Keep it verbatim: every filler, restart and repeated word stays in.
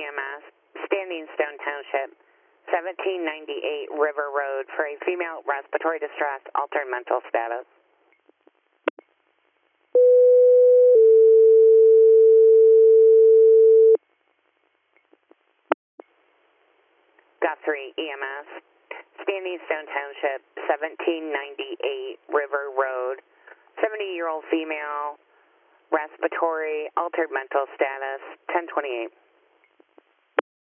M S, Standing Stone Township, seventeen ninety-eight River Road for a female respiratory distress, altered mental status. Guthrie E M S, Standing Stone Township, seventeen ninety-eight River Road, seventy-year-old female, respiratory, altered mental status, ten twenty-eight.